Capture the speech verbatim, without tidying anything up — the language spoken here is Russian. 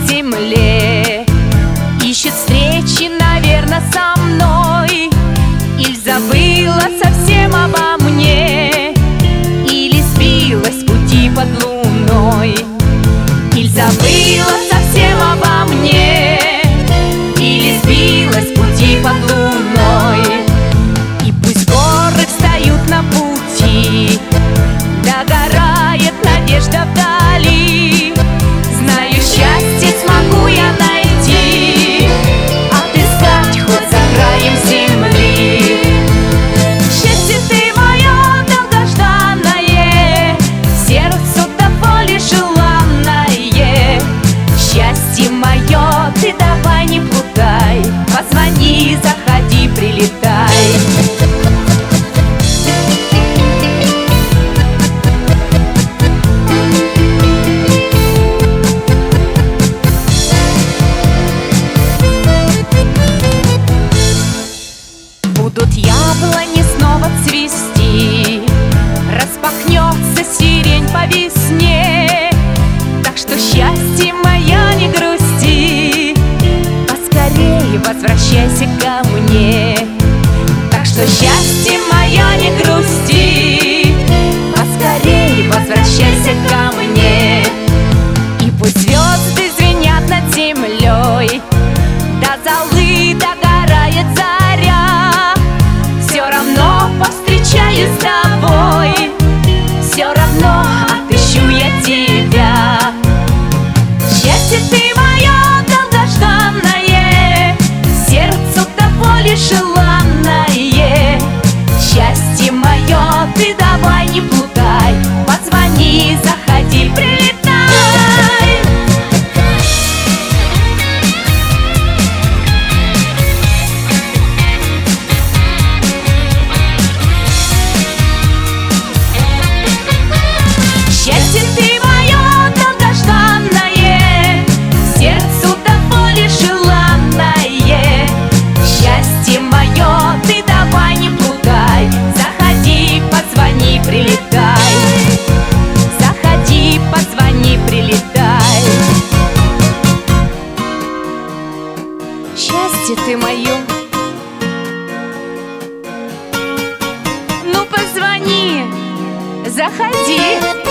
земле. Ищет встречи, наверное, со мной. Иль забыла совсем обо мне, или сбилась с пути под луной. Иль забыла совсем обо мне, или сбилась с пути под луной. И пусть горы встают на пути, догорает надежда вдали. Знаю, счастье смогу я найти, отыскать хоть за краем земли. Счастье ты мое долгожданное, сердцу до боли желанное. Счастье мое, ты давай не плутай, позвони, заходи, прилетай. Будут яблони снова цвести, распахнется сирень по весне. Так что, счастье моя, не грусти, поскорее возвращайся ко мне. Так что, счастье моя, не грусти, поскорее возвращайся ко мне. И пусть звезды звенят над землей, до золы догорает заря, все равно повстречаюсь с тобой, все равно отыщу я тебя. Счастье ты мое долгожданное, сердцу до боли желанное. Счастье мое, ты давай не плутай, позвони, заходи, прилетай. Счастье ты мое долгожданное, сердцу до боли желанное. Счастье мое, ты давай не плутай, заходи, позвони, прилетай. Заходи, позвони, прилетай. Счастье ты мое, ну позвони, заходи.